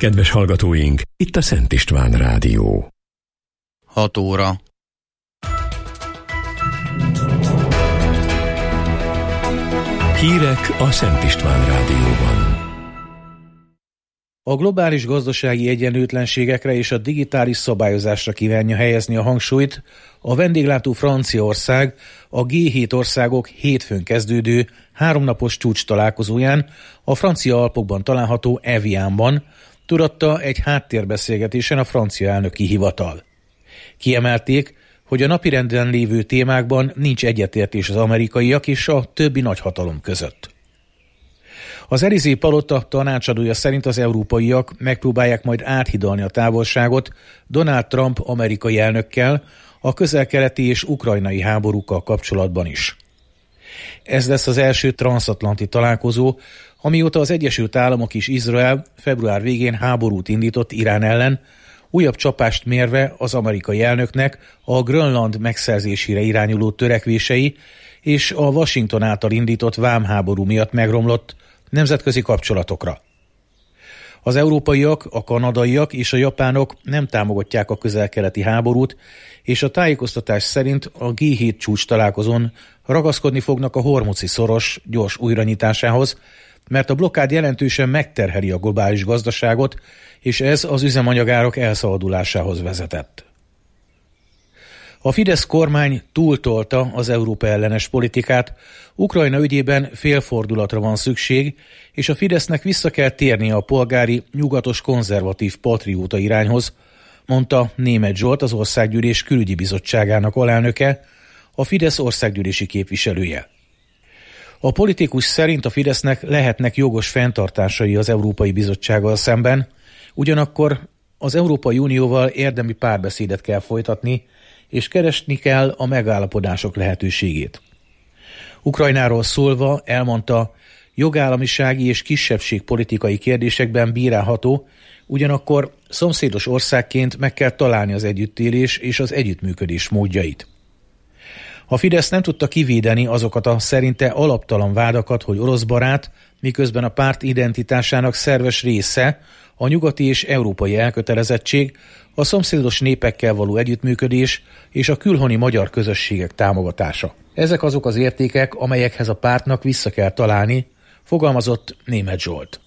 Kedves hallgatóink, itt a Szent István Rádió. 6 óra. Hírek a Szent István Rádióban. A globális gazdasági egyenlőtlenségekre és a digitális szabályozásra kívánja helyezni a hangsúlyt a vendéglátó Franciaország a G7 országok hétfőn kezdődő 3 napos csúcs találkozóján a francia Alpokban található Evianban, tudatta egy háttérbeszélgetésen a francia elnöki hivatal. Kiemelték, hogy a napirenden lévő témákban nincs egyetértés az amerikaiak és a többi nagyhatalom között. Az Élysée palota tanácsadója szerint az európaiak megpróbálják majd áthidalni a távolságot Donald Trump amerikai elnökkel a közel-keleti és ukrajnai háborúkkal kapcsolatban is. Ez lesz az első transzatlanti találkozó, amióta az Egyesült Államok és Izrael február végén háborút indított Irán ellen, újabb csapást mérve az amerikai elnöknek a Grönland megszerzésére irányuló törekvései és a Washington által indított vámháború miatt megromlott nemzetközi kapcsolatokra. Az európaiak, a kanadaiak és a japánok nem támogatják a közel-keleti háborút, és a tájékoztatás szerint a G7 csúcs találkozón ragaszkodni fognak a hormuzi szoros gyors újranyitásához, mert a blokkád jelentősen megterheli a globális gazdaságot, és ez az üzemanyagárak elszabadulásához vezetett. A Fidesz kormány túltolta az Európa ellenes politikát, Ukrajna ügyében félfordulatra van szükség, és a Fidesznek vissza kell térnie a polgári, nyugatos, konzervatív patrióta irányhoz, mondta Németh Zsolt, az Országgyűlés Külügyi Bizottságának alelnöke, a Fidesz országgyűlési képviselője. A politikus szerint a Fidesznek lehetnek jogos fenntartásai az Európai Bizottsággal szemben, ugyanakkor az Európai Unióval érdemi párbeszédet kell folytatni, és keresni kell a megállapodások lehetőségét. Ukrajnáról szólva elmondta, jogállamisági és kisebbségpolitikai kérdésekben bírálható, ugyanakkor szomszédos országként meg kell találni az együttélés és az együttműködés módjait. A Fidesz nem tudta kivédeni azokat a szerinte alaptalan vádakat, hogy orosz barát, miközben a párt identitásának szerves része a nyugati és európai elkötelezettség, a szomszédos népekkel való együttműködés és a külhoni magyar közösségek támogatása. Ezek azok az értékek, amelyekhez a pártnak vissza kell találni, fogalmazott Németh Zsolt.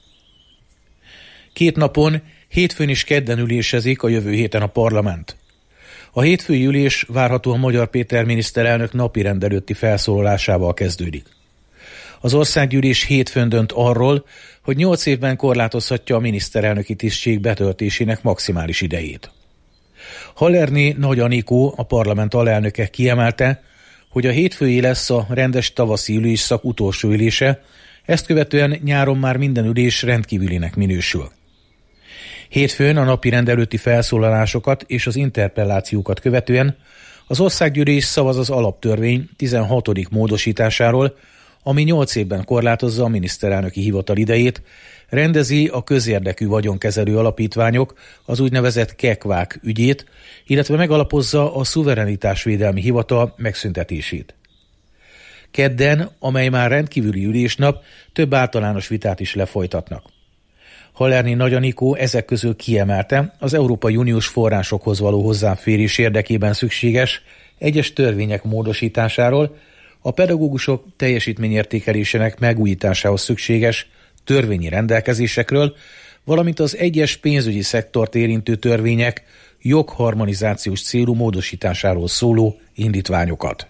2 napon, hétfőn és kedden ülésezik a jövő héten a parlament. A hétfői ülés várhatóan Magyar Péter miniszterelnök napirend előtti felszólalásával kezdődik. Az országgyűlés hétfőn dönt arról, hogy 8 évben korlátozhatja a miniszterelnöki tisztség betöltésének maximális idejét. Hallerné Nagy Anikó, a parlament alelnöke kiemelte, hogy a hétfői lesz a rendes tavaszi ülésszak utolsó ülése, ezt követően nyáron már minden ülés rendkívülinek minősül. Hétfőn a napirend előtti felszólalásokat és az interpellációkat követően az országgyűlés szavaz az alaptörvény 16. módosításáról, ami 8 évben korlátozza a miniszterelnöki hivatal idejét, rendezi a közérdekű vagyonkezelő alapítványok, az úgynevezett KEKVÁK ügyét, illetve megalapozza a szuverenitásvédelmi hivatal megszüntetését. Kedden, amely már rendkívüli ülésnap, több általános vitát is lefolytatnak. Hallerné Nagy Anikó ezek közül kiemelte, az Európai Uniós forrásokhoz való hozzáférés érdekében szükséges egyes törvények módosításáról, a pedagógusok teljesítményértékelésének megújításához szükséges törvényi rendelkezésekről, valamint az egyes pénzügyi szektort érintő törvények jogharmonizációs célú módosításáról szóló indítványokat.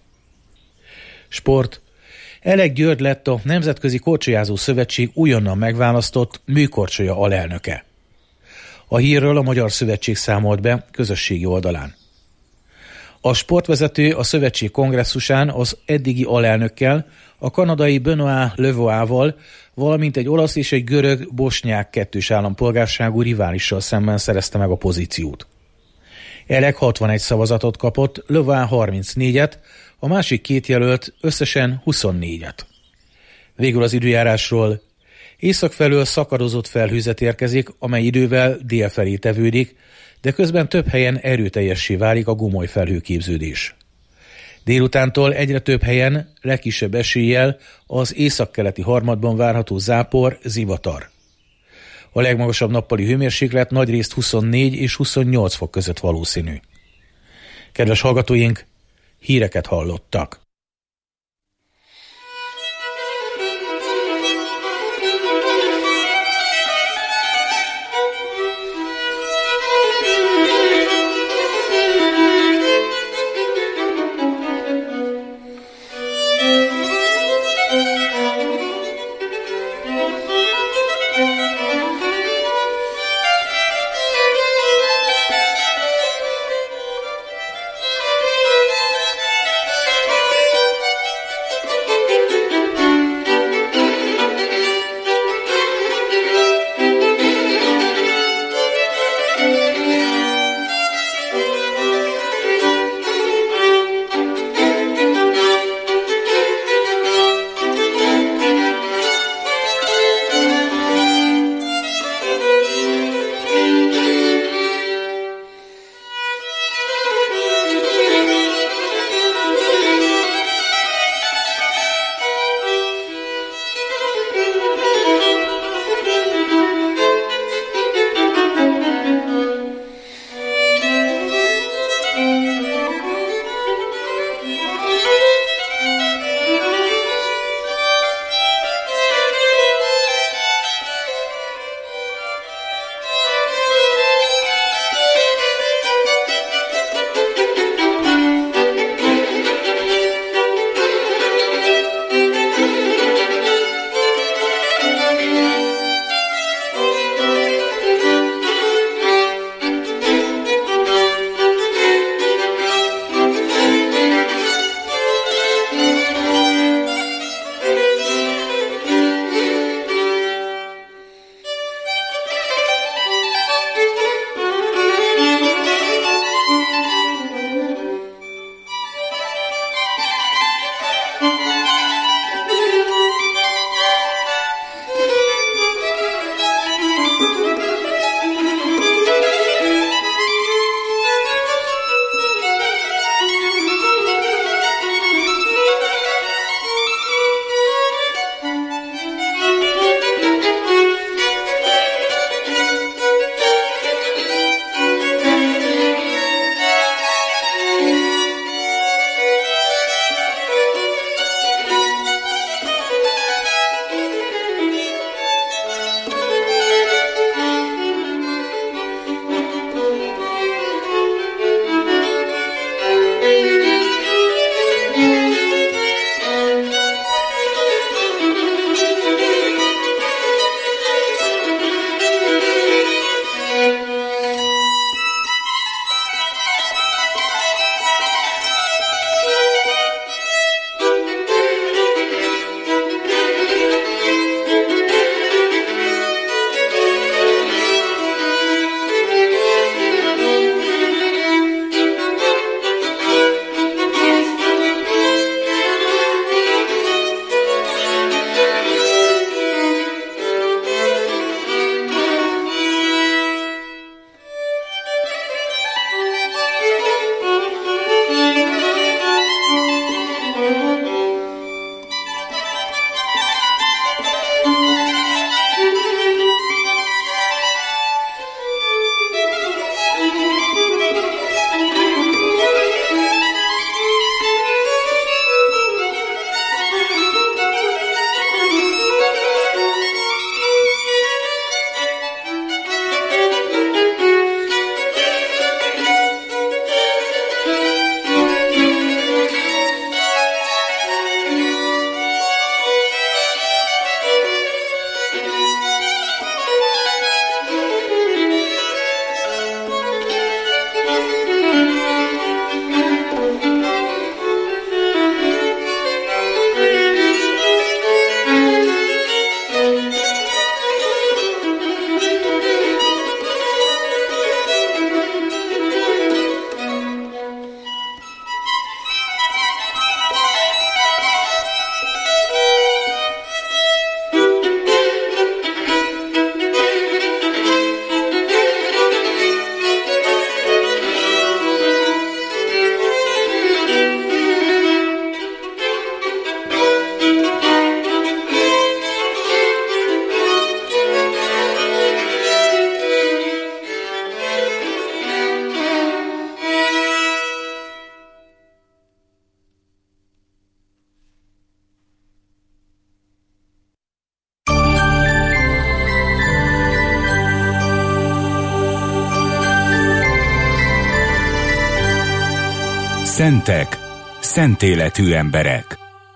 Sport. Elek György lett a Nemzetközi Korcsolyázó Szövetség újonnan megválasztott műkorcsolya alelnöke. A hírről a Magyar Szövetség számolt be közösségi oldalán. A sportvezető a szövetség kongresszusán az eddigi alelnökkel, a kanadai Benoit Levoával, valamint egy olasz és egy görög bosnyák kettős állampolgárságú riválissal szemben szerezte meg a pozíciót. Elek 61 szavazatot kapott, Levois 34-et, a másik 2 jelölt összesen 24-et. Végül az időjárásról. Észak felől szakadozott felhőzet érkezik, amely idővel dél felé tevődik, de közben több helyen erőteljessé válik a gomoly felhőképződés. Délutántól egyre több helyen, legkisebb eséllyel az északkeleti harmadban várható zápor, zivatar. A legmagasabb nappali hőmérséklet nagyrészt 24 és 28 fok között valószínű. Kedves hallgatóink, híreket hallottak. Szentek, szent életű emberek.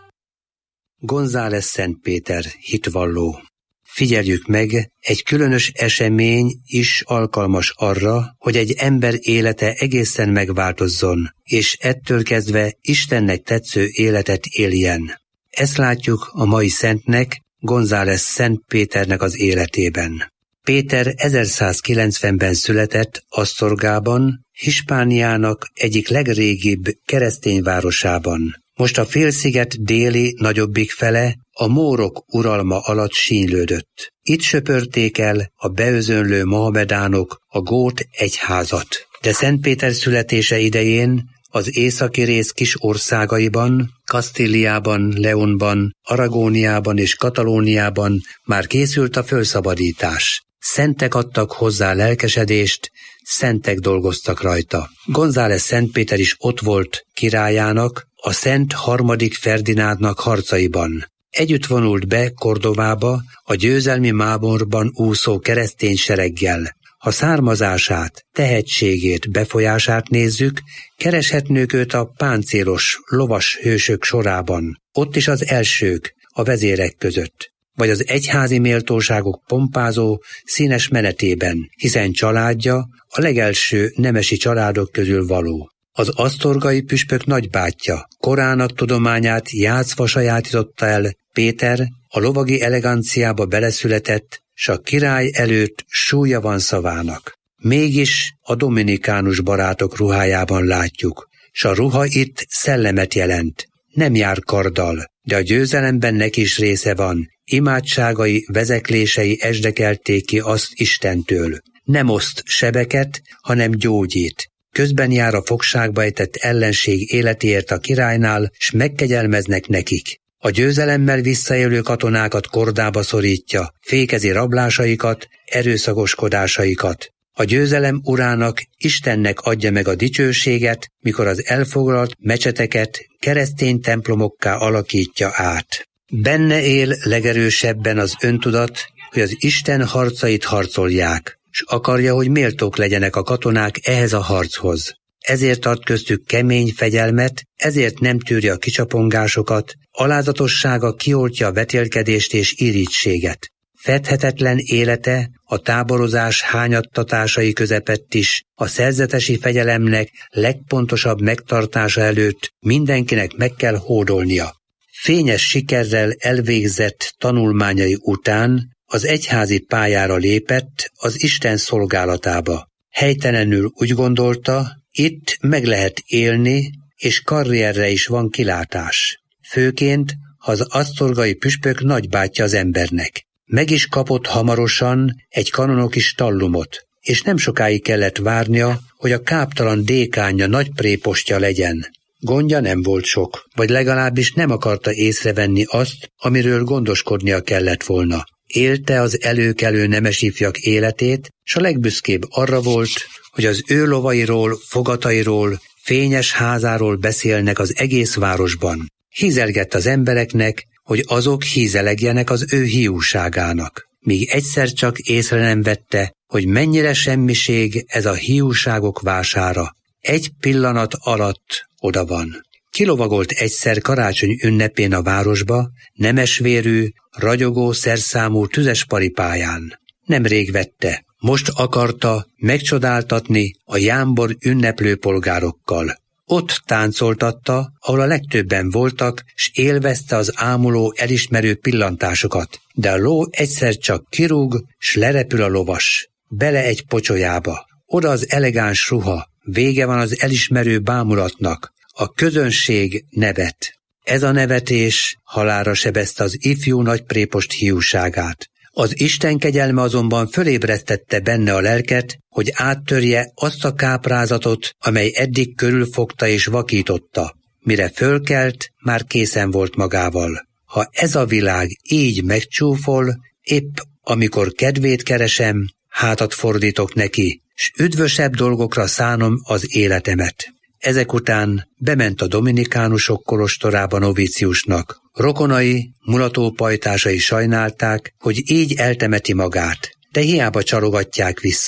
González Szent Péter, hitvalló. Figyeljük meg, egy különös esemény is alkalmas arra, hogy egy ember élete egészen megváltozzon, és ettől kezdve Istennek tetsző életet éljen. Ezt látjuk a mai szentnek, González Szent Péternek az életében. Péter 1190-ben született Asztorgában, Hispániának egyik legrégibb keresztény városában. Most a félsziget déli nagyobbik fele a mórok uralma alatt sínylődött. Itt söpörték el a beözönlő mohamedánok a gót egyházat. De Szent Péter születése idején az északi rész kis országaiban, Kasztíliában, Leonban, Aragóniában és Katalóniában már készült a fölszabadítás. Szentek adtak hozzá lelkesedést, szentek dolgoztak rajta. González Szent Péter is ott volt királyának, a Szent harmadik Ferdinándnak harcaiban. Együtt vonult be Kordovába a győzelmi mámorban úszó keresztény sereggel. Ha származását, tehetségét, befolyását nézzük, kereshetnünk őt a páncélos, lovas hősök sorában. Ott is az elsők, a vezérek között. Vagy az egyházi méltóságok pompázó, színes menetében, hiszen családja a legelső nemesi családok közül való. Az asztorgai püspök nagybátyja korának tudományát játszva sajátította el, Péter a lovagi eleganciába beleszületett, s a király előtt súlya van szavának. Mégis a dominikánus barátok ruhájában látjuk, s a ruha itt szellemet jelent. Nem jár karddal, de a győzelemben neki is része van. Imádságai, vezeklései esdekelték ki azt Istentől. Nem oszt sebeket, hanem gyógyít. Közben jár a fogságba ejtett ellenség életéért a királynál, s megkegyelmeznek nekik. A győzelemmel visszaélő katonákat kordába szorítja, fékezi rablásaikat, erőszakoskodásaikat. A győzelem urának, Istennek adja meg a dicsőséget, mikor az elfoglalt mecseteket keresztény templomokká alakítja át. Benne él legerősebben az öntudat, hogy az Isten harcait harcolják, s akarja, hogy méltók legyenek a katonák ehhez a harchoz. Ezért ad köztük kemény fegyelmet, ezért nem tűri a kicsapongásokat, alázatossága kioltja a vetélkedést és irítséget. Fedhetetlen élete a táborozás hányattatásai közepett is a szerzetesi fegyelemnek legpontosabb megtartása előtt mindenkinek meg kell hódolnia. Fényes sikerrel elvégzett tanulmányai után az egyházi pályára lépett az Isten szolgálatába. Helytelenül úgy gondolta, itt meg lehet élni, és karrierre is van kilátás. Főként, ha az asztorgai püspök nagybátyja az embernek. Meg is kapott hamarosan egy kanonoki stallumot, és nem sokáig kellett várnia, hogy a káptalan dékánja nagyprépostja legyen. Gondja nem volt sok, vagy legalábbis nem akarta észrevenni azt, amiről gondoskodnia kellett volna. Élte az előkelő nemesifjak életét, s a legbüszkébb arra volt, hogy az ő lovairól, fogatairól, fényes házáról beszélnek az egész városban. Hízelgett az embereknek, hogy azok hízelegjenek az ő hiúságának, míg egyszer csak észre nem vette, hogy mennyire semmiség ez a hiúságok vására. Egy pillanat alatt oda van. Kilovagolt egyszer karácsony ünnepén a városba, nemesvérű, ragyogó szerszámú tüzes paripáján. Nemrég vette, most akarta megcsodáltatni a jámbor ünneplő polgárokkal. Ott táncoltatta, ahol a legtöbben voltak, s élvezte az ámuló, elismerő pillantásokat. De a ló egyszer csak kirúg, s lerepül a lovas. Bele egy pocsolyába. Oda az elegáns ruha. Vége van az elismerő bámulatnak. A közönség nevet. Ez a nevetés halálra sebezte az ifjú nagyprépost hiúságát. Az Isten kegyelme azonban fölébresztette benne a lelket, hogy áttörje azt a káprázatot, amely eddig körülfogta és vakította. Mire fölkelt, már készen volt magával. Ha ez a világ így megcsúfol, épp amikor kedvét keresem, hátat fordítok neki, s üdvösebb dolgokra szánom az életemet. Ezek után bement a dominikánusok kolostorába novíciusnak. Rokonai, mulatópajtásai sajnálták, hogy így eltemeti magát, de hiába csalogatják vissza.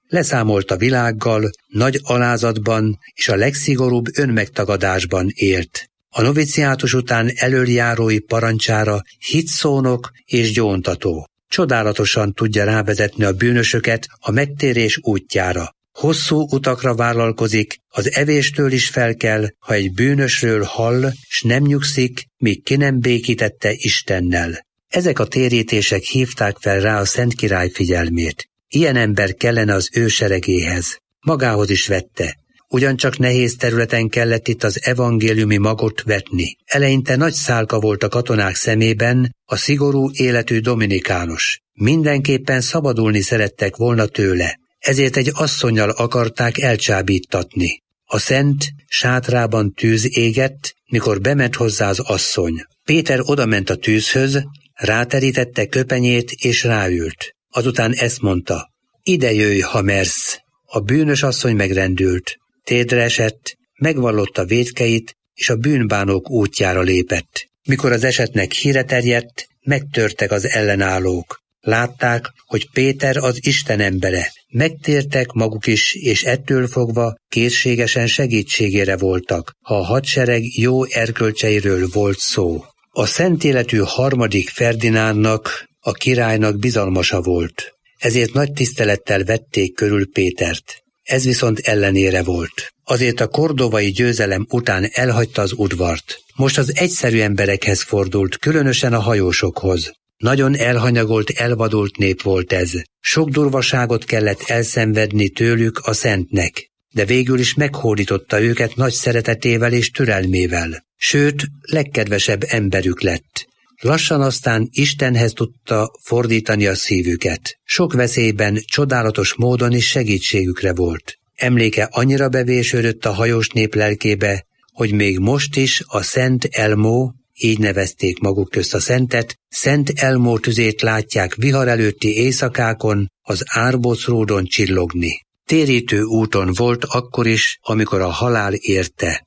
leszámolt a világgal, nagy alázatban és a legszigorúbb önmegtagadásban élt. A noviciátus után elöljárói parancsára hitszónok és gyóntató. Csodálatosan tudja rávezetni a bűnösöket a megtérés útjára. Hosszú utakra vállalkozik, az evéstől is felkel, ha egy bűnösről hall, s nem nyugszik, míg ki nem békítette Istennel. Ezek a térítések hívták fel rá a Szent Király figyelmét. Ilyen ember kellene az ő seregéhez. Magához is vette. Ugyancsak nehéz területen kellett itt az evangéliumi magot vetni. Eleinte nagy szálka volt a katonák szemében a szigorú életű dominikános. Mindenképpen szabadulni szerettek volna tőle, ezért egy asszonnyal akarták elcsábíttatni. A szent sátrában tűz égett, mikor bement hozzá az asszony. Péter odament a tűzhöz, ráterítette köpenyét és ráült. Azután ezt mondta: ide jöjj, ha mersz. A bűnös asszony megrendült. Térdre esett, megvallotta vétkeit, és a bűnbánók útjára lépett. Mikor az esetnek híre terjedt, megtörtek az ellenállók. Látták, hogy Péter az Isten embere. Megtértek maguk is, és ettől fogva készségesen segítségére voltak, ha a hadsereg jó erkölcseiről volt szó. A szent életű harmadik Ferdinándnak, a királynak bizalmasa volt. Ezért nagy tisztelettel vették körül Pétert. Ez viszont ellenére volt. Azért a kordovai győzelem után elhagyta az udvart. Most az egyszerű emberekhez fordult, különösen a hajósokhoz. Nagyon elhanyagolt, elvadult nép volt ez. Sok durvaságot kellett elszenvedni tőlük a szentnek, de végül is meghódította őket nagy szeretetével és türelmével. Sőt, legkedvesebb emberük lett. Lassan aztán Istenhez tudta fordítani a szívüket. Sok veszélyben csodálatos módon is segítségükre volt. Emléke annyira bevésődött a hajós nép lelkébe, hogy még most is a Szent Elmó, így nevezték maguk közt a szentet, Szent Elmó tüzét látják vihar előtti éjszakákon az árbocródon csillogni. Térítő úton volt akkor is, amikor a halál érte,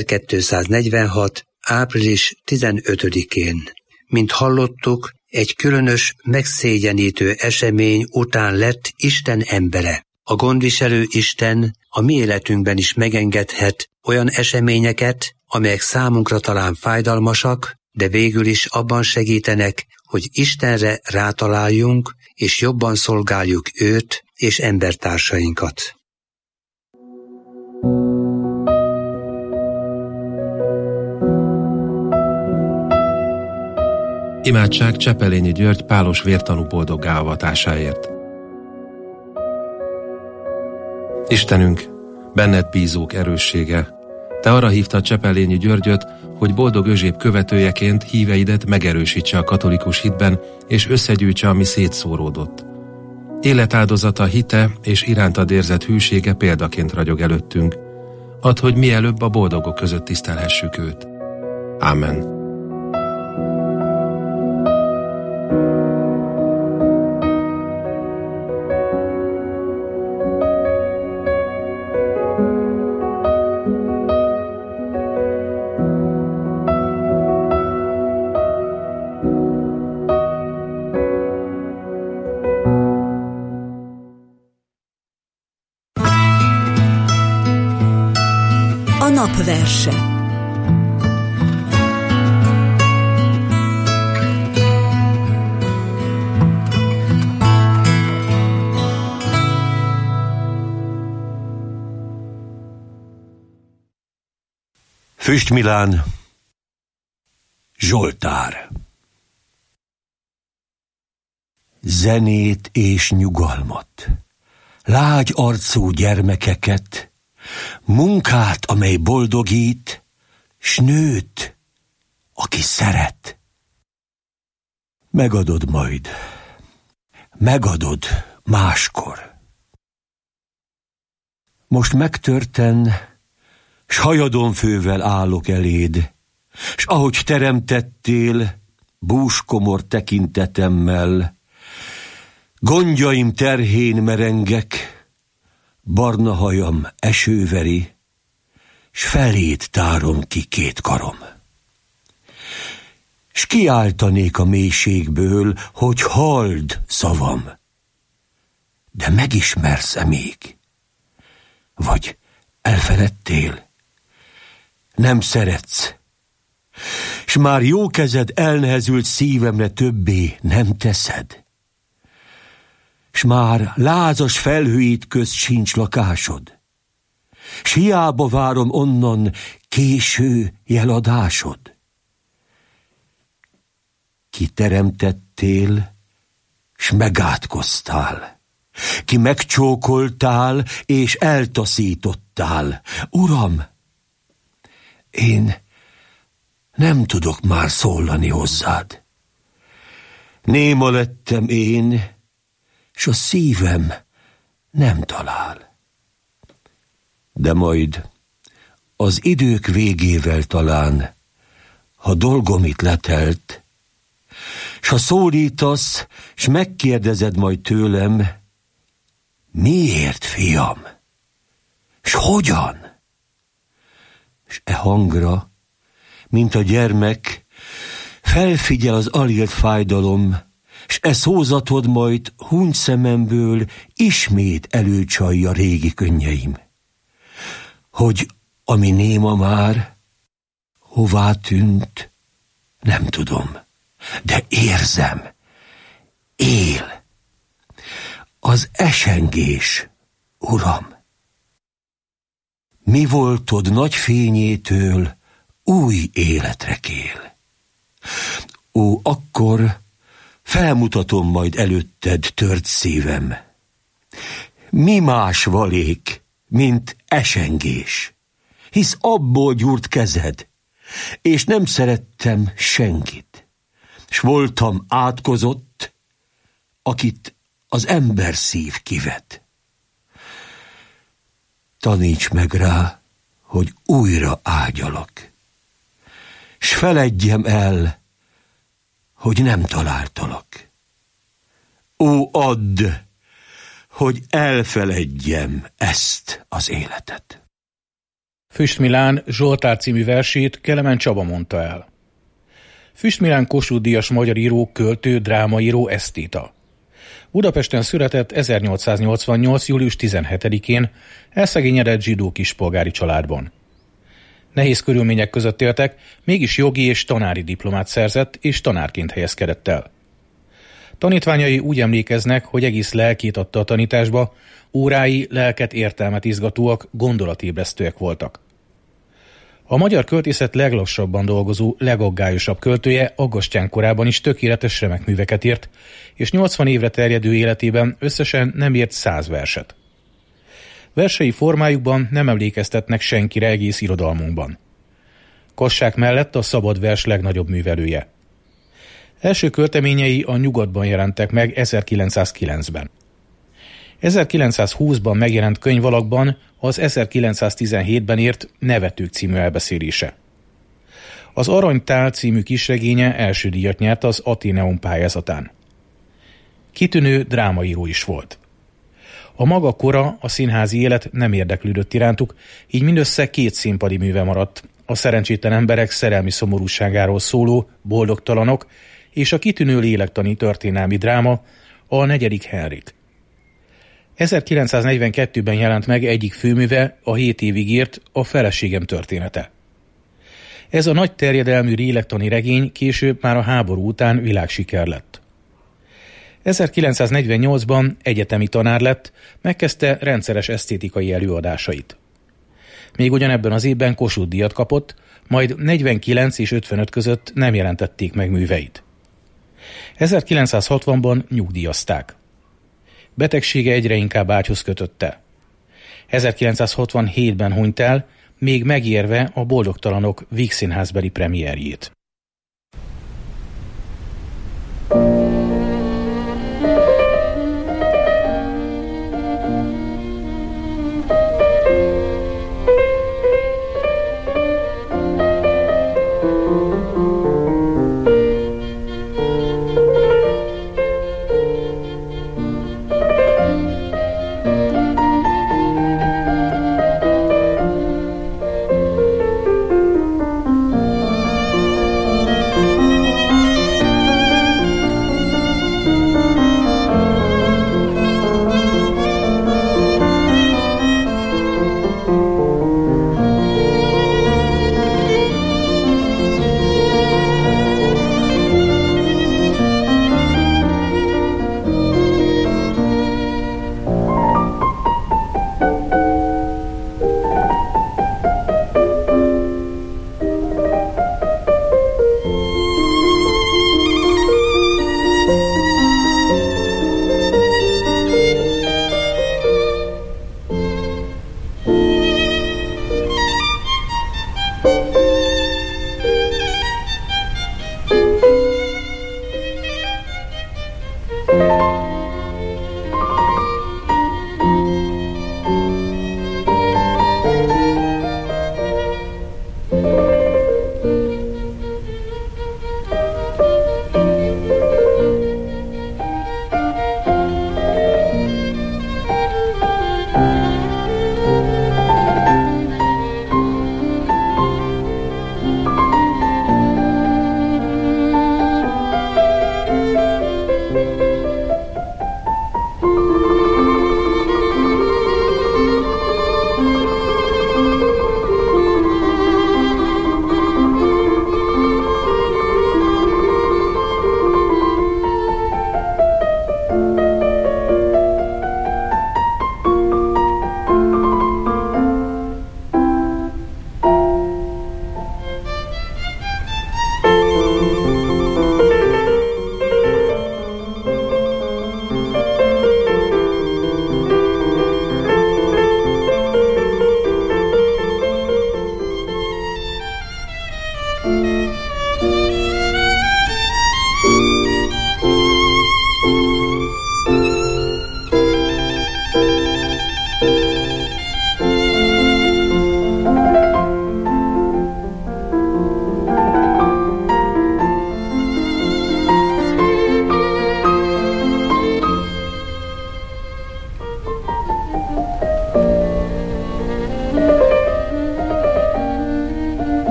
1246. április 15-én. Mint hallottuk, egy különös, megszégyenítő esemény után lett Isten embere. A gondviselő Isten a mi életünkben is megengedhet olyan eseményeket, amelyek számunkra talán fájdalmasak, de végül is abban segítenek, hogy Istenre rátaláljunk, és jobban szolgáljuk őt és embertársainkat. Imádság Csepelényi György pálos vértanú boldoggá avatásáért. Istenünk, benned bízók erőssége, te arra hívtad Csepelényi Györgyöt, hogy boldog Özséb követőjeként híveidet megerősítse a katolikus hitben, és összegyűjtse, ami szétszóródott. Életáldozata, hite és irántad érzett hűsége példaként ragyog előttünk. Add, hogy mielőbb a boldogok között tisztelhessük őt. Ámen. A napverse. Füstmilán, Zsoltár. Zenét és nyugalmat, lágy arcú gyermekeket, munkát, amely boldogít, s nőt, aki szeret. Megadod majd, megadod máskor. Most megtörten, s hajadonfővel állok eléd, s ahogy teremtettél, búskomor tekintetemmel, gondjaim terhén merengek, barna hajam esőveri, s feléd tárom ki két karom. S kiáltanék a mélységből, hogy halld szavam. de megismersz-e még? Vagy elfeledtél? Nem szeretsz, s már jó kezed elnehezült szívemre többé nem teszed. S már lázas felhőid közt sincs lakásod, s hiába várom onnan késő jeladásod. Ki teremtettél, s megátkoztál, ki megcsókoltál, és eltaszítottál. Uram, én nem tudok már szólani hozzád. Néma lettem én, s a szívem nem talál. De majd az idők végével talán, ha dolgom itt letelt, s ha szólítasz, s megkérdezed majd tőlem, miért, fiam, s hogyan? S e hangra, mint a gyermek, felfigyel az alélt fájdalom, s e szózatod majd huny szememből ismét előcsalja régi könnyeim. Hogy ami néma már, hová tűnt, nem tudom, de érzem, él. Az esengés, Uram. Mi voltod nagy fényétől új életre kél. Ó, akkor felmutatom majd előtted tört szívem. Mi más valék, mint esengés, hisz abból gyúrt kezed, és nem szerettem senkit, s voltam átkozott, akit az ember szív kivet. Taníts meg rá, hogy újra ágyalak, s feledjem el, hogy nem találtalak. Ó, add, hogy elfeledjem ezt az életet. Füst Milán Zsoltár című versét Kelemen Csaba mondta el. Füst Milán Kossuth-díjas magyar író, költő, drámaíró, esztéta. Budapesten született 1888. július 17-én elszegényedett zsidó kispolgári családban. Nehéz körülmények között éltek, mégis jogi és tanári diplomát szerzett, és tanárként helyezkedett el. Tanítványai úgy emlékeznek, hogy egész lelkét adta a tanításba, órái lelket, értelmet izgatóak, gondolatébresztőek voltak. A magyar költészet leglassabban dolgozó, legaggályosabb költője Aggastyán korában is tökéletes remek műveket írt, és 80 évre terjedő életében összesen nem írt 100 verset. Versei formájukban nem emlékeztetnek senkire egész irodalmunkban. Kassák mellett a szabad vers legnagyobb művelője. Első költeményei a Nyugatban jelentek meg 1909-ben. 1920-ban megjelent könyvalakban az 1917-ben írt Nevetők című elbeszélése. Az Aranytál című kisregénye első díjat nyert az Atheneum pályázatán. Kitűnő drámaíró is volt. A maga kora, a színházi élet nem érdeklődött irántuk, így mindössze 2 színpadi műve maradt, a Szerencsétlen emberek szerelmi szomorúságáról szóló Boldogtalanok és a kitűnő lélektani történelmi dráma, a 4. Henrik. 1942-ben jelent meg egyik főműve, a 7 évig írt A feleségem története. Ez a nagy terjedelmű lélektani regény később már a háború után világsiker lett. 1948-ban egyetemi tanár lett, megkezdte rendszeres esztétikai előadásait. Még ugyanebben az évben Kossuth-díjat kapott, majd 49 és 55 között nem jelentették meg műveit. 1960-ban nyugdíjazták. Betegsége egyre inkább ágyhoz kötötte. 1967-ben hunyt el, még megérve a Boldogtalanok Vígszínházbeli premierjét.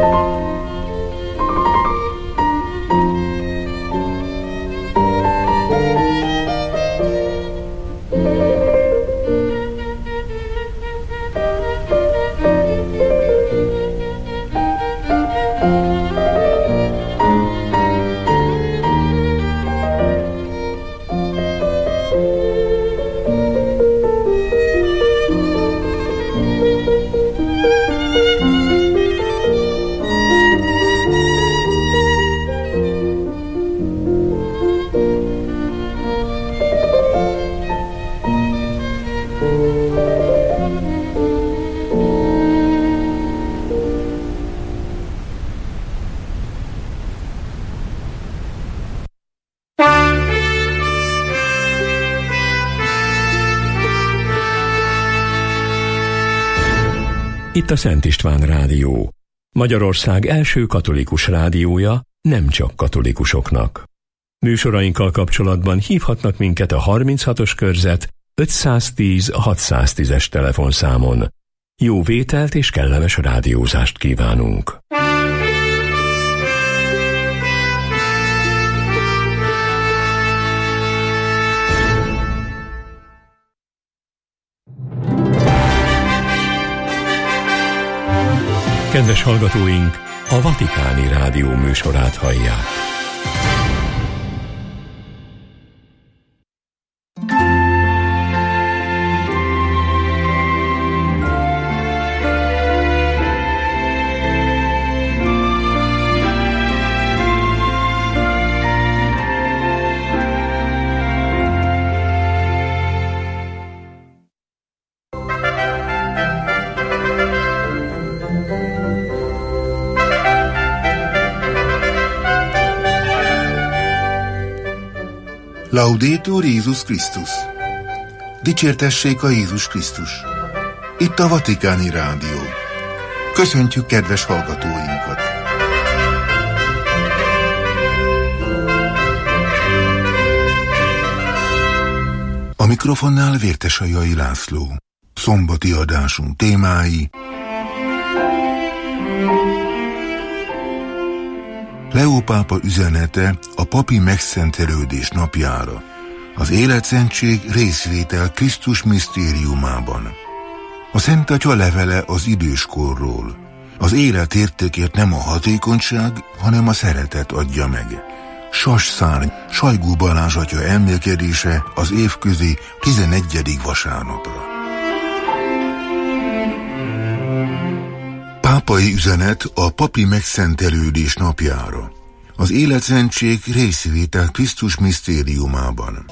Itt a Szent István Rádió, Magyarország első katolikus rádiója, nem csak katolikusoknak. Műsorainkkal kapcsolatban hívhatnak minket a 36-os körzet 510-610-es telefonszámon. Jó vételt és kellemes rádiózást kívánunk! Kedves hallgatóink, a Vatikáni Rádió műsorát hallják. Laudetur Jézus Krisztus! Dicsértessék a Jézus Krisztus! Itt a Vatikáni Rádió. Köszöntjük kedves hallgatóinkat! A mikrofonnál Vértesajai László. Szombati adásunk témái: Leó pápa üzenete a papi megszentelődés napjára, az életszentség részvétel Krisztus misztériumában. A Szent Atya levele az időskorról. Az élet értékét nem a hatékonyság, hanem a szeretet adja meg. Sasszárny, Sajgó Balázs atya elmélkedése az évközi 11. vasárnapra. Pápai üzenet a papi megszentelődés napjára. Az életszentség részvétel Krisztus misztériumában.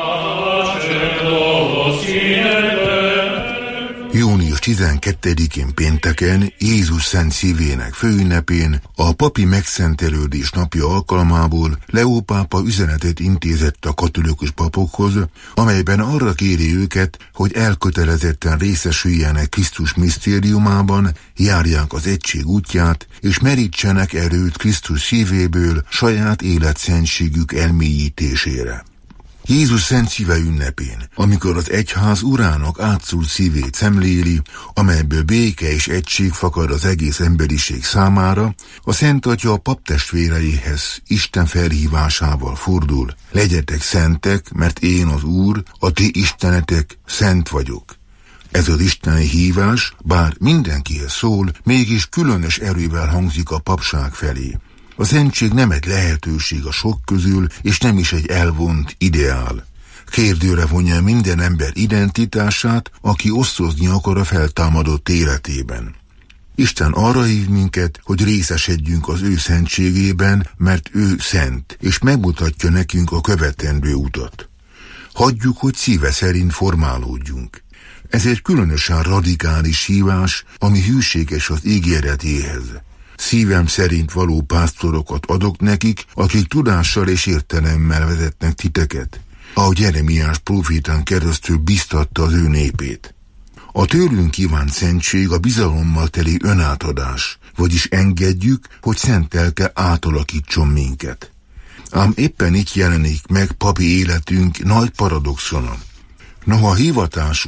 Június 12-én pénteken, Jézus Szent Szívének főünnepén, a papi megszentelődés napja alkalmából Leó pápa üzenetet intézett a katolikus papokhoz, amelyben arra kéri őket, hogy elkötelezetten részesüljenek Krisztus misztériumában, járják az egység útját, és merítsenek erőt Krisztus szívéből saját életszentségük elmélyítésére. Jézus Szent Szíve ünnepén, amikor az egyház urának átszúrt szívét szemléli, amelyből béke és egység fakad az egész emberiség számára, a Szent Atya a paptestvéreihez Isten felhívásával fordul: legyetek szentek, mert én az Úr, a ti istenetek, szent vagyok. Ez az isteni hívás, bár mindenkihez szól, mégis különös erővel hangzik a papság felé. A szentség nem egy lehetőség a sok közül, és nem is egy elvont ideál. Kérdőre vonja minden ember identitását, aki osztozni akar a feltámadott életében. Isten arra hív minket, hogy részesedjünk az ő szentségében, mert ő szent, és megmutatja nekünk a követendő utat. Hagyjuk, hogy szíve szerint formálódjunk. Ez egy különösen radikális hívás, ami hűséges az ígéretéhez. Szívem szerint való pásztorokat adok nekik, akik tudással és értelemmel vezetnek titeket, ahogy Jeremiás prófétán keresztül biztatta az ő népét. A tőlünk kívánt szentség a bizalommal teli önátadás, vagyis engedjük, hogy szent lelke átalakítson minket. Ám éppen itt jelenik meg papi életünk nagy paradoxona. Noha hivatásunk,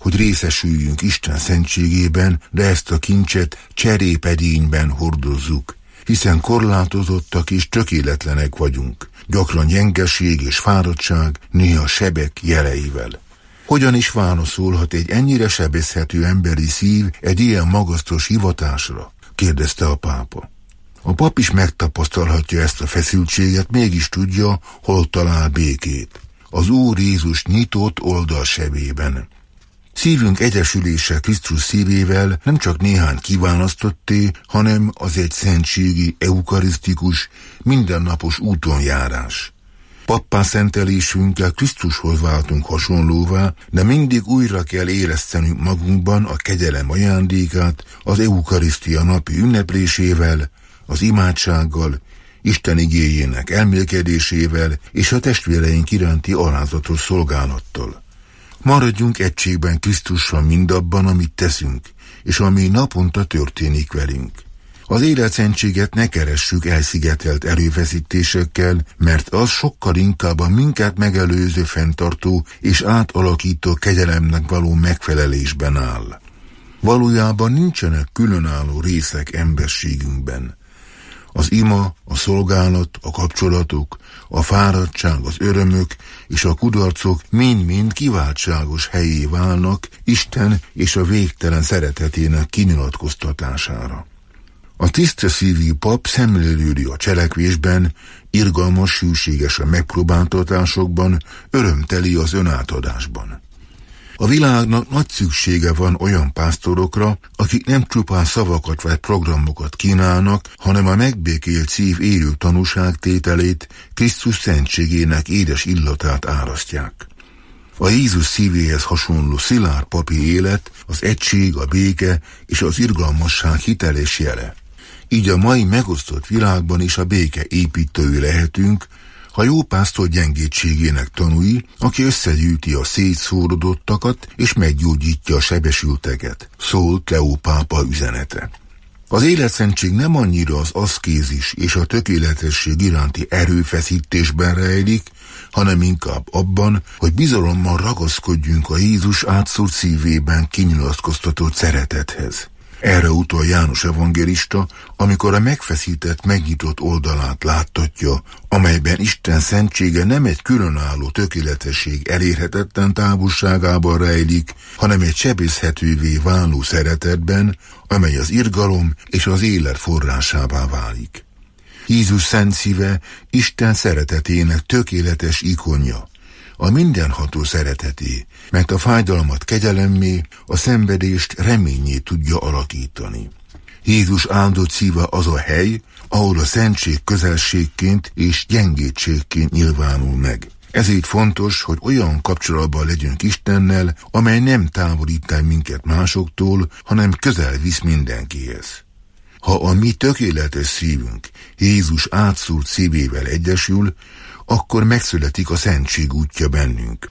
hogy részesüljünk Isten szentségében, de ezt a kincset cserépedényben hordozzuk, hiszen korlátozottak és tökéletlenek vagyunk, gyakran gyengeség és fáradtság, néha sebek jeleivel. Hogyan is válaszolhat egy ennyire sebezhető emberi szív egy ilyen magasztos hivatásra? Kérdezte a pápa. A pap is megtapasztalhatja ezt a feszültséget, mégis tudja, hol talál békét. Az Úr Jézus nyitott oldalsebében. Szívünk egyesülése Krisztus szívével nem csak néhány kiválasztotté, hanem az egy szentségi, eukarisztikus, mindennapos útonjárás. Pappá szentelésünkkel Krisztushoz váltunk hasonlóvá, de mindig újra kell éreztenünk magunkban a kegyelem ajándékát az eukarisztia napi ünneplésével, az imádsággal, Isten igéjének elmélkedésével és a testvéreink iránti alázatos szolgálattal. Maradjunk egységben Krisztussal mindabban, amit teszünk, és ami naponta történik velünk. Az életszentséget ne keressük elszigetelt erőfeszítésekkel, mert az sokkal inkább a minket megelőző, fenntartó és átalakító kegyelemnek való megfelelésben áll. Valójában nincsenek különálló részek emberségünkben. Az ima, a szolgálat, a kapcsolatok, a fáradtság, az örömök és a kudarcok mind-mind kiváltságos helyé válnak Isten és a végtelen szeretetének kinyilatkoztatására. A tiszta szívű pap szemlélődi a cselekvésben, irgalmas, hűséges a megpróbáltatásokban, örömteli az önátadásban. A világnak nagy szüksége van olyan pásztorokra, akik nem csupán szavakat vagy programokat kínálnak, hanem a megbékélt szív élő tanúságtételét, Krisztus szentségének édes illatát árasztják. A Jézus szívéhez hasonló szilárd papi élet, az egység, a béke és az irgalmasság hiteles jele. Így a mai megosztott világban is a béke építői lehetünk, ha jó pásztor gyengétségének tanúi, aki összegyűjti a szétszórodottakat és meggyógyítja a sebesülteket, szólt Leó pápa üzenete. Az életszentség nem annyira az aszkézis és a tökéletesség iránti erőfeszítésben rejlik, hanem inkább abban, hogy bizalommal ragaszkodjunk a Jézus átszórt szívében kinyilatkoztatott szeretethez. Erre utal János evangélista, amikor a megfeszített, megnyitott oldalát láttatja, amelyben Isten szentsége nem egy különálló tökéletesség elérhetetlen távolságában rejlik, hanem egy sebezhetővé váló szeretetben, amely az irgalom és az élet forrásává válik. Jézus szent szíve Isten szeretetének tökéletes ikonja, a mindenható szereteté, mert a fájdalmat kegyelemmé, a szenvedést reményé tudja alakítani. Jézus áldott szíve az a hely, ahol a szentség közelségként és gyengétségként nyilvánul meg. Ezért fontos, hogy olyan kapcsolatban legyünk Istennel, amely nem távolít el minket másoktól, hanem közel visz mindenkihez. Ha a mi tökéletes szívünk Jézus átszúrt szívével egyesül, akkor megszületik a szentség útja bennünk.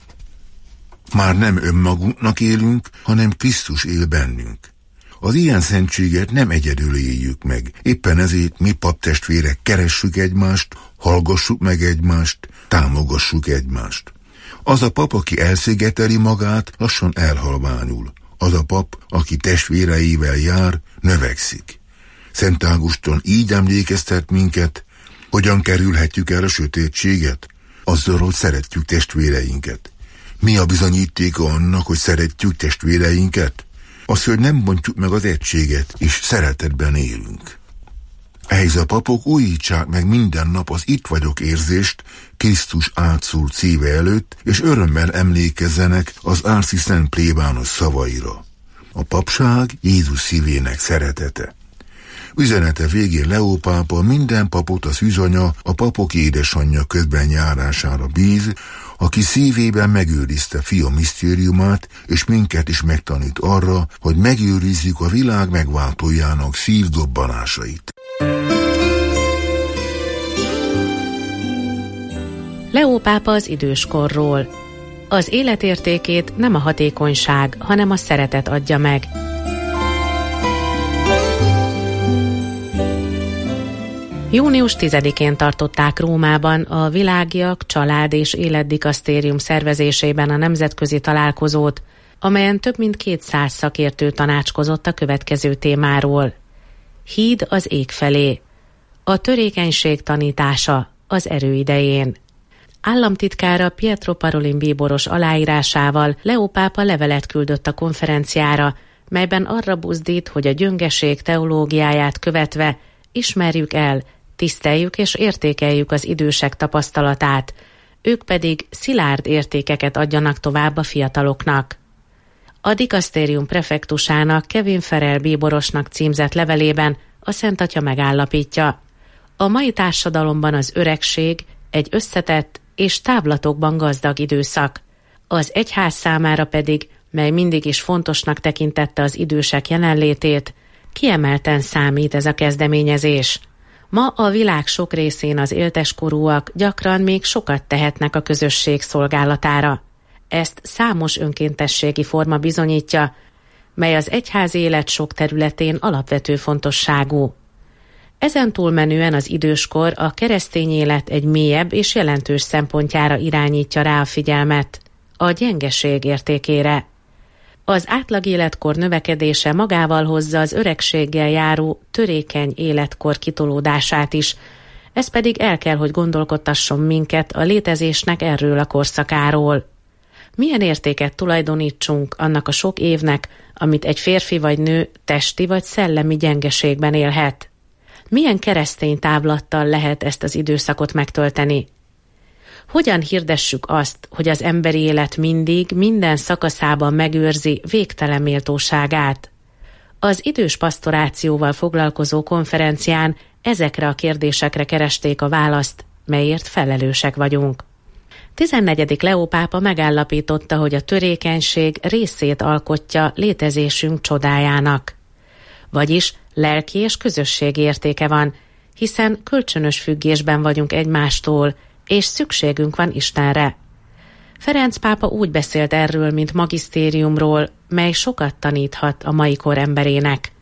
Már nem önmagunknak élünk, hanem Krisztus él bennünk. Az ilyen szentséget nem egyedül éljük meg, éppen ezért mi paptestvérek keressük egymást, hallgassuk meg egymást, támogassuk egymást. Az a pap, aki elszigeteli magát, lassan elhalványul. Az a pap, aki testvéreivel jár, növekszik. Szent Ágoston így emlékeztet minket, hogyan kerülhetjük el a sötétséget? Azzal, hogy szeretjük testvéreinket. Mi a bizonyítéka annak, hogy szeretjük testvéreinket? Az, hogy nem bontjuk meg az egységet, és szeretetben élünk. Ehhez a papok újítsák meg minden nap az itt vagyok érzést Krisztus átszúrt szíve előtt, és örömmel emlékezzenek az Árszi Szent plébános szavaira. A papság Jézus szívének szeretete. Üzenete végén Leó pápa minden papot a szűzanya, a papok édesanyja közben járására bíz, aki szívében megőrizte fia misztériumát, és minket is megtanít arra, hogy megőrizzük a világ megváltójának szívdobbanásait. Leó pápa az időskorról. Az életértékét nem a hatékonyság, hanem a szeretet adja meg. Június 10-én tartották Rómában a Világiak, Család és Életdikasztérium szervezésében a nemzetközi találkozót, amelyen több mint 200 szakértő tanácskozott a következő témáról. Híd az ég felé. A törékenység tanítása az erő idején. Államtitkára Pietro Parolin bíboros aláírásával Leó pápa levelet küldött a konferenciára, melyben arra buzdít, hogy a gyöngeség teológiáját követve ismerjük el, tiszteljük és értékeljük az idősek tapasztalatát, ők pedig szilárd értékeket adjanak tovább a fiataloknak. A dikasztérium prefektusának Kevin Farrell bíborosnak címzett levelében a Szent Atya megállapítja: a mai társadalomban az öregség egy összetett és távlatokban gazdag időszak. Az egyház számára pedig, mely mindig is fontosnak tekintette az idősek jelenlétét, kiemelten számít ez a kezdeményezés. Ma a világ sok részén az élteskorúak gyakran még sokat tehetnek a közösség szolgálatára. Ezt számos önkéntességi forma bizonyítja, mely az egyházi élet sok területén alapvető fontosságú. Ezen túlmenően az időskor a keresztény élet egy mélyebb és jelentős szempontjára irányítja rá a figyelmet, a gyengeség értékére. Az átlag életkor növekedése magával hozza az öregséggel járó törékeny életkor kitolódását is, ez pedig el kell, hogy gondolkodtasson minket a létezésnek erről a korszakáról. Milyen értéket tulajdonítsunk annak a sok évnek, amit egy férfi vagy nő testi vagy szellemi gyengeségben élhet? Milyen keresztény távlattal lehet ezt az időszakot megtölteni? Hogyan hirdessük azt, hogy az emberi élet mindig, minden szakaszában megőrzi végtelen méltóságát? Az idős pasztorációval foglalkozó konferencián ezekre a kérdésekre keresték a választ, melyért felelősek vagyunk. 14. Leó pápa megállapította, hogy a törékenység részét alkotja létezésünk csodájának. Vagyis lelki és közösségi értéke van, hiszen kölcsönös függésben vagyunk egymástól, és szükségünk van Istenre. Ferenc pápa úgy beszélt erről, mint magisztériumról, mely sokat taníthat a mai kor emberének.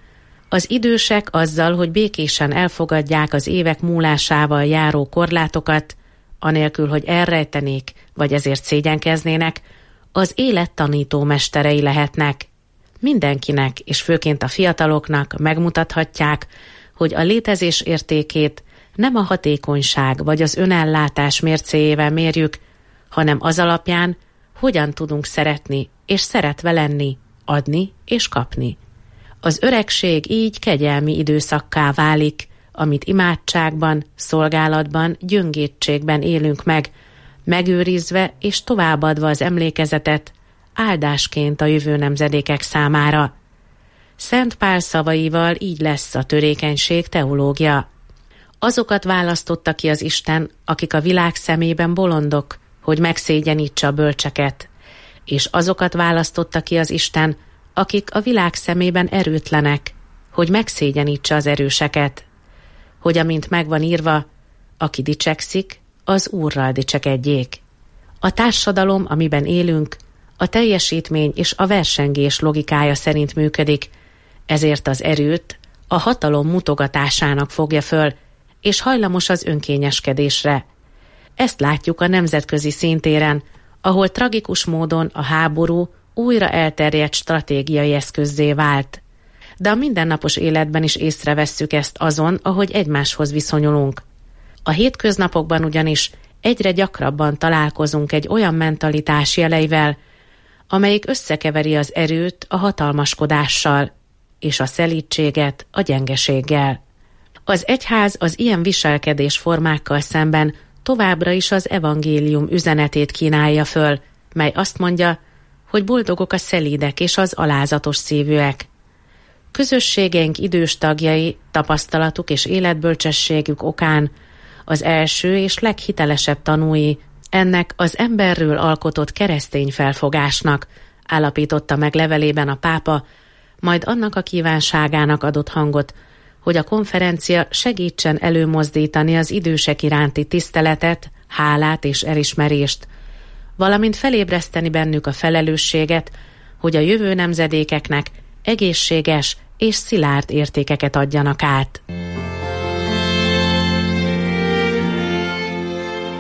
Az idősek azzal, hogy békésen elfogadják az évek múlásával járó korlátokat, anélkül, hogy elrejtenék, vagy ezért szégyenkeznének, az élet tanító mesterei lehetnek. Mindenkinek, és főként a fiataloknak megmutathatják, hogy a létezés értékét nem a hatékonyság vagy az önellátás mércéjével mérjük, hanem az alapján, hogyan tudunk szeretni és szeretve lenni, adni és kapni. Az öregség így kegyelmi időszakká válik, amit imádságban, szolgálatban, gyöngétségben élünk meg, megőrizve és továbbadva az emlékezetet, áldásként a jövő nemzedékek számára. Szent Pál szavaival így lesz a törékenység teológia. Azokat választotta ki az Isten, akik a világ szemében bolondok, hogy megszégyenítse a bölcseket, és azokat választotta ki az Isten, akik a világ szemében erőtlenek, hogy megszégyenítse az erőseket, hogy amint megvan írva, aki dicsekszik, az Úrral dicsekedjék. A társadalom, amiben élünk, a teljesítmény és a versengés logikája szerint működik, ezért az erőt a hatalom mutogatásának fogja föl, és hajlamos az önkényeskedésre. Ezt látjuk a nemzetközi szintéren, ahol tragikus módon a háború újra elterjedt stratégiai eszközzé vált. De a mindennapos életben is észrevesszük ezt azon, ahogy egymáshoz viszonyulunk. A hétköznapokban ugyanis egyre gyakrabban találkozunk egy olyan mentalitás jeleivel, amelyik összekeveri az erőt a hatalmaskodással, és a szelídséget a gyengeséggel. Az egyház az ilyen viselkedés formákkal szemben továbbra is az evangélium üzenetét kínálja föl, mely azt mondja, hogy boldogok a szelídek és az alázatos szívűek. Közösségeink idős tagjai tapasztalatuk és életbölcsességük okán az első és leghitelesebb tanúi ennek az emberről alkotott keresztény felfogásnak, állapította meg levelében a pápa, majd annak a kívánságának adott hangot, hogy a konferencia segítsen előmozdítani az idősek iránti tiszteletet, hálát és elismerést, valamint felébreszteni bennük a felelősséget, hogy a jövő nemzedékeknek egészséges és szilárd értékeket adjanak át.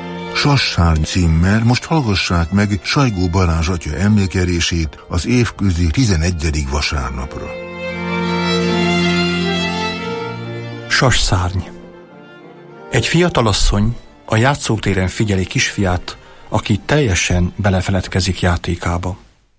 Sasszárny címmel most hallgassák meg Sajgó Balázs atya emlékelését az évközi 11. vasárnapra. Sasszárny. Egy fiatalasszony a játszótéren figyeli kisfiát, aki teljesen belefeledkezik játékába.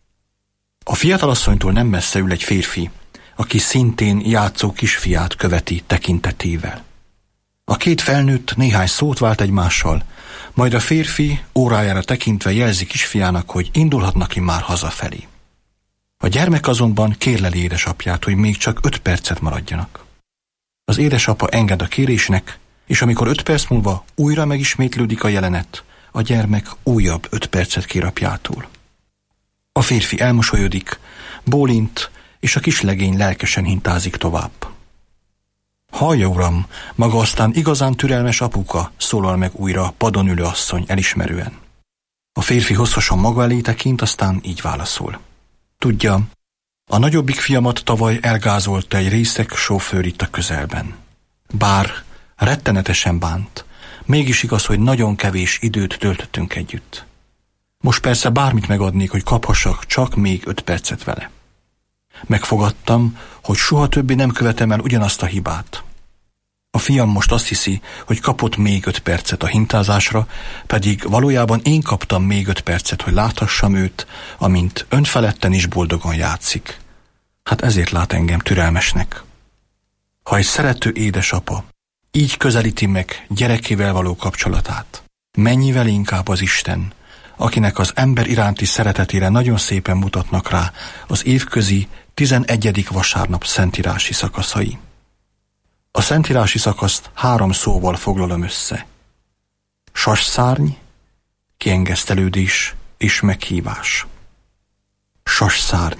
A fiatalasszonytól nem messze ül egy férfi, aki szintén játszó kisfiát követi tekintetével. A két felnőtt néhány szót vált egymással, majd a férfi órájára tekintve jelzi kisfiának, hogy indulhatnak ki már hazafelé. A gyermek azonban kérleli édesapját, hogy még csak 5 percet maradjanak. Az édesapa enged a kérésnek, és amikor 5 perc múlva újra megismétlődik a jelenet, a gyermek újabb 5 percet kér apjától. A férfi elmosolyodik, bólint, és a kislegény lelkesen hintázik tovább. Hallja, uram, maga aztán igazán türelmes apuka, szólal meg újra a padon ülő asszony elismerően. A férfi hosszasan maga elé tekint, aztán így válaszol. Tudja, a nagyobbik fiamat tavaly elgázolta egy részeg sofőr itt a közelben. Bár rettenetesen bánt, mégis igaz, hogy nagyon kevés időt töltöttünk együtt. Most persze bármit megadnék, hogy kaphassak csak még 5 percet vele. Megfogadtam, hogy soha többé nem követem el ugyanazt a hibát. A fiam most azt hiszi, hogy kapott még 5 percet a hintázásra, pedig valójában én kaptam még 5 percet, hogy láthassam őt, amint önfeledten is boldogan játszik. Hát ezért lát engem türelmesnek. Ha egy szerető édesapa így közelíti meg gyerekével való kapcsolatát, mennyivel inkább az Isten, akinek az ember iránti szeretetére nagyon szépen mutatnak rá az évközi 11. vasárnap szentírási szakaszai. A szentírási szakaszt 3 szóval foglalom össze. Sasszárny, kiengesztelődés és meghívás. Sasszárny.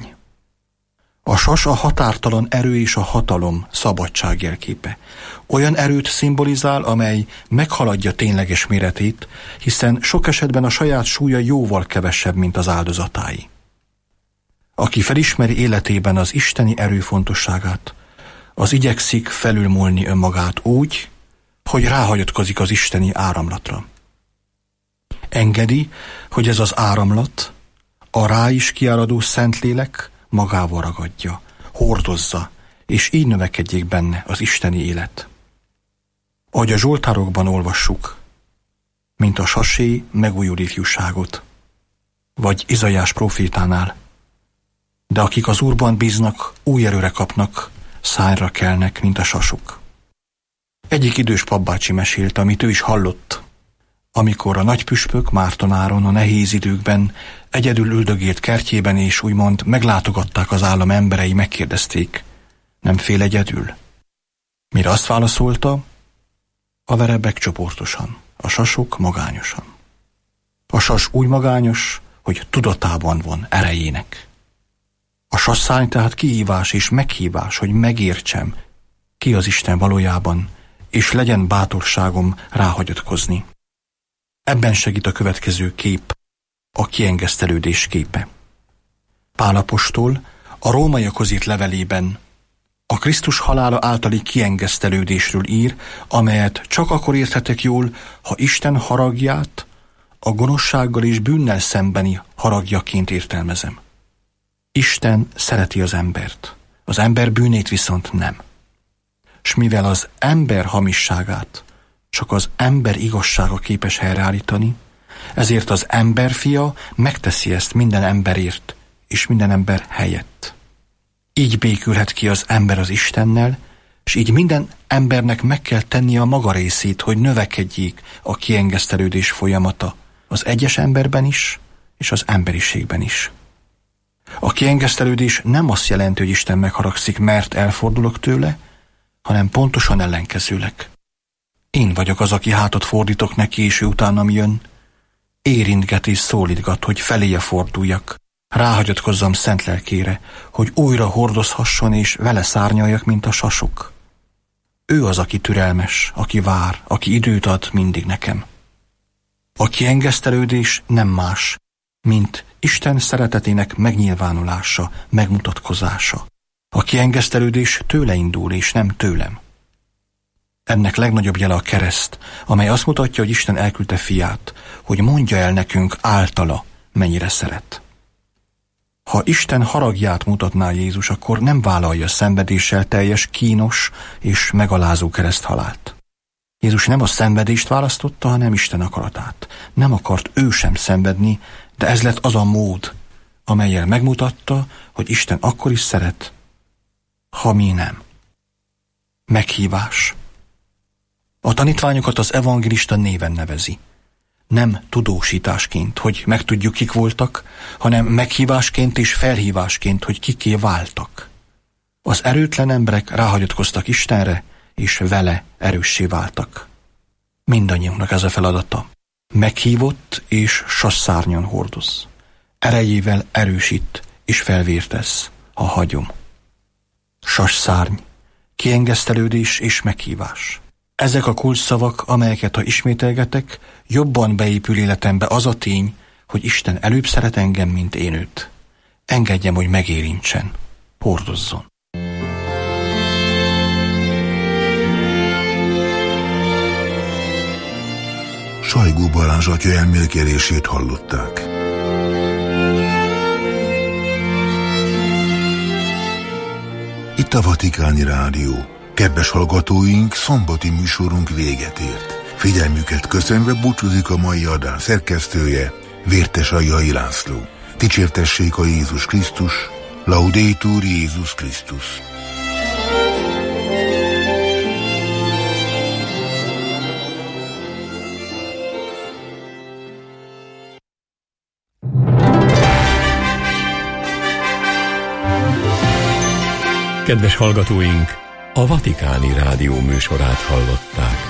A sas a határtalan erő és a hatalom szabadság jelképe. Olyan erőt szimbolizál, amely meghaladja tényleges méretét, hiszen sok esetben a saját súlya jóval kevesebb, mint az áldozatái. Aki felismeri életében az isteni erő fontosságát, az igyekszik felülmúlni önmagát úgy, hogy ráhagyatkozik az isteni áramlatra. Engedi, hogy ez az áramlat, a rá is kiáradó Szentlélek magával ragadja, hordozza, és így növekedjék benne az isteni élet. Ahogy a Zsoltárokban olvassuk, mint a sasé megújul ifjúságot, vagy Izaiás prófétánál, de akik az Úrban bíznak, új erőre kapnak, szárra kelnek, mint a sasok. Egyik idős papbácsi mesélte, amit ő is hallott, amikor a nagypüspök Mártonáron a nehéz időkben egyedül üldögélt kertjében, és úgymond meglátogatták az állam emberei, megkérdezték, nem fél egyedül? Mire azt válaszolta, a verebek csoportosan, a sasok magányosan. A sas úgy magányos, hogy tudatában van erejének. A sasszárny tehát kihívás és meghívás, hogy megértsem, ki az Isten valójában, és legyen bátorságom ráhagyatkozni. Ebben segít a következő kép, a kiengesztelődés képe. Pál apostol a rómaiakhoz írt levelében a Krisztus halála általi kiengesztelődésről ír, amelyet csak akkor érthetek jól, ha Isten haragját a gonoszsággal és bűnnel szembeni haragjaként értelmezem. Isten szereti az embert, az ember bűnét viszont nem. S mivel az ember hamisságát csak az ember igazsága képes helyreállítani, ezért az ember fia megteszi ezt minden emberért és minden ember helyett. Így békülhet ki az ember az Istennel, és így minden embernek meg kell tennie a maga részét, hogy növekedjék a kiengesztelődés folyamata az egyes emberben is, és az emberiségben is. A kiengesztelődés nem azt jelenti, hogy Isten megharagszik, mert elfordulok tőle, hanem pontosan ellenkezőleg. Én vagyok az, aki hátat fordítok neki, és ő utánam jön. Érintget és szólítgat, hogy feléje forduljak. Ráhagyatkozzam szent lelkére, hogy újra hordozhasson, és vele szárnyaljak, mint a sasok. Ő az, aki türelmes, aki vár, aki időt ad mindig nekem. A kiengesztelődés nem más, mint Isten szeretetének megnyilvánulása, megmutatkozása. A kiengesztelődés tőle indul, és nem tőlem. Ennek legnagyobb jele a kereszt, amely azt mutatja, hogy Isten elküldte fiát, hogy mondja el nekünk általa, mennyire szeret. Ha Isten haragját mutatná Jézus, akkor nem vállalja szenvedéssel teljes, kínos és megalázó kereszthalált. Jézus nem a szenvedést választotta, hanem Isten akaratát. Nem akart ő sem szenvedni, de ez lett az a mód, amellyel megmutatta, hogy Isten akkor is szeret, ha mi nem. Meghívás. A tanítványokat az evangélista néven nevezi. Nem tudósításként, hogy megtudjuk, kik voltak, hanem meghívásként és felhívásként, hogy kiké váltak. Az erőtlen emberek ráhagyatkoztak Istenre, és vele erőssé váltak. Mindannyiunknak ez a feladata. Meghívott és sasszárnyon hordoz. Erejével erősít és felvértesz, ha hagyom. Sasszárny, kiengesztelődés és meghívás. Ezek a kulcsszavak, amelyeket ha ismételgetek, jobban beépül életembe az a tény, hogy Isten előbb szeret engem, mint én őt. Engedjem, hogy megérintsen, hordozzon. Sajgó Balázs atya elmélkedését hallották. Itt a Vatikáni Rádió. Kedves hallgatóink, szombati műsorunk véget ért. Figyelmüket köszönve búcsúzik a mai adás szerkesztője, Vértes Aljai László. Dicsértessék a Jézus Krisztus, Laudetur Jézus Krisztus. Kedves hallgatóink, a Vatikáni Rádió műsorát hallották.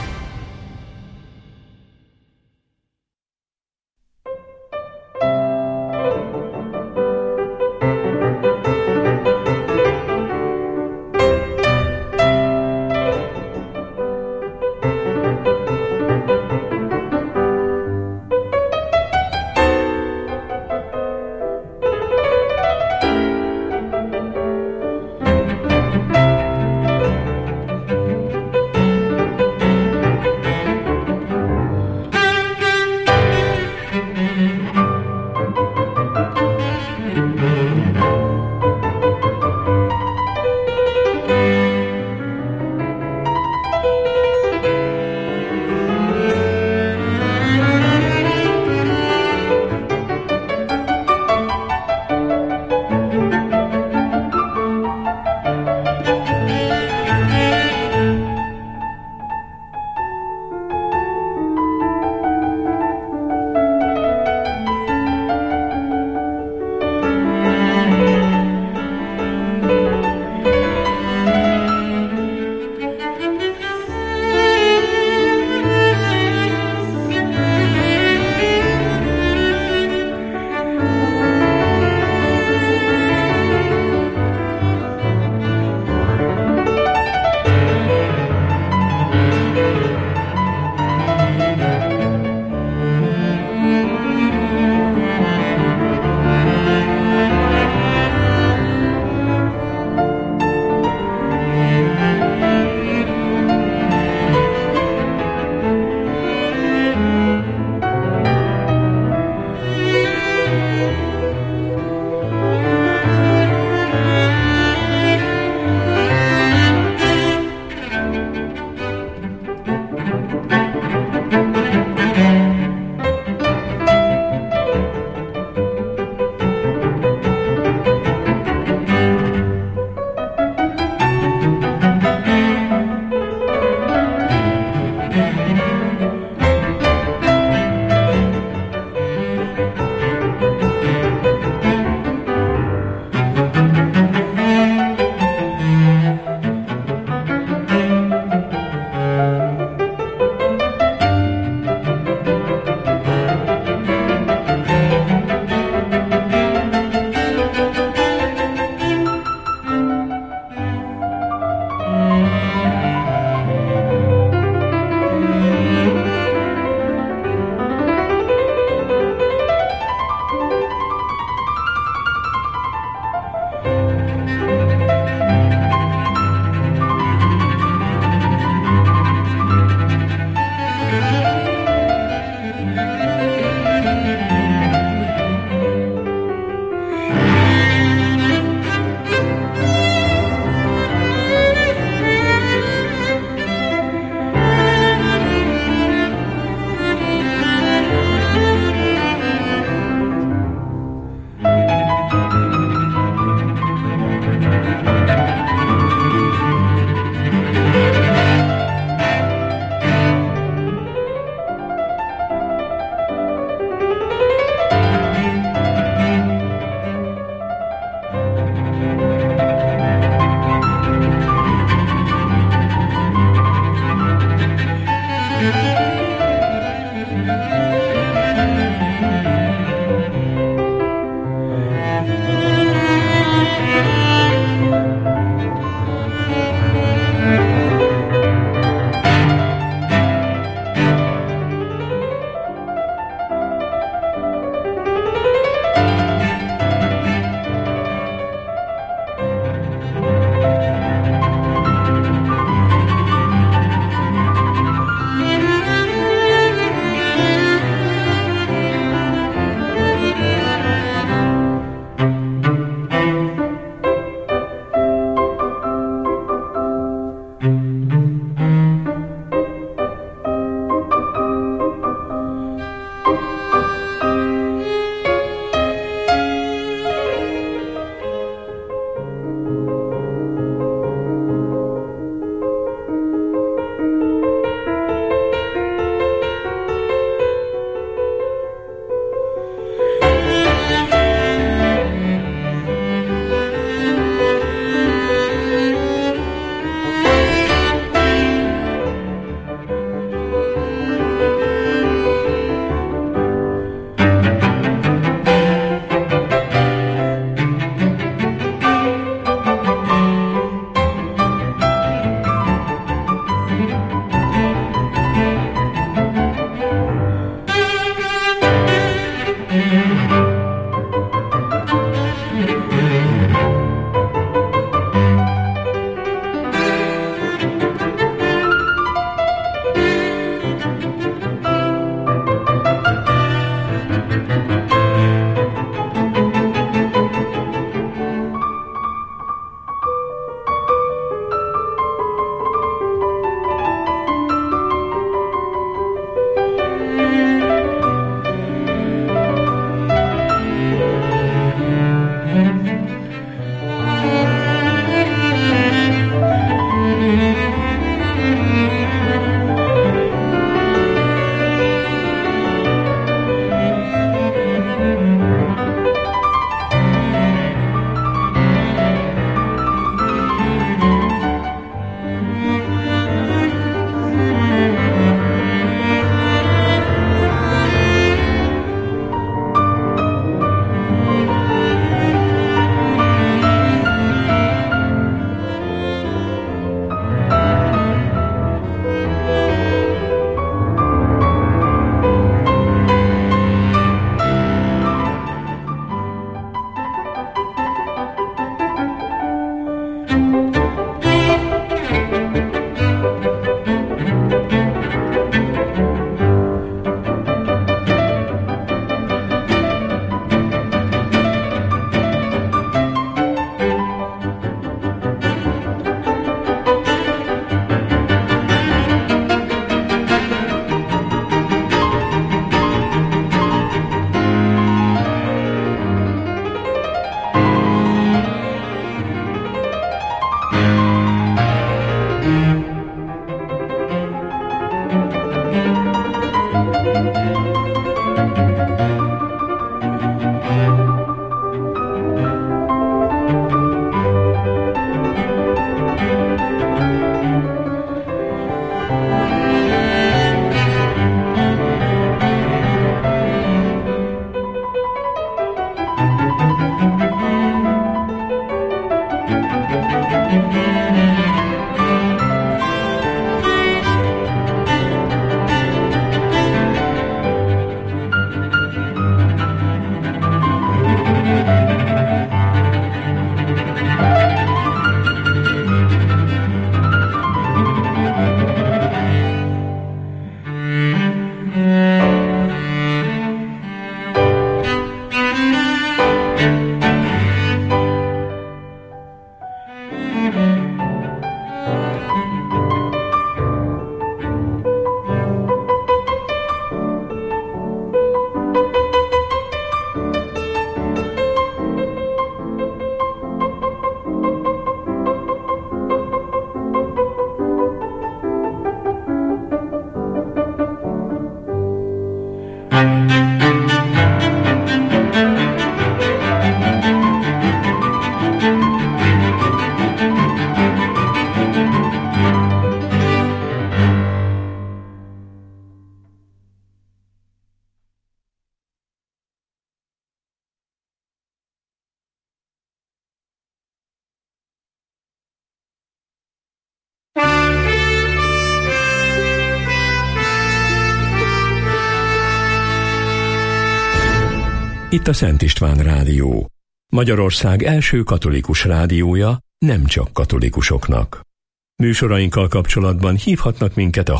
Itt a Szent István Rádió, Magyarország első katolikus rádiója, nem csak katolikusoknak. Műsorainkkal kapcsolatban hívhatnak minket a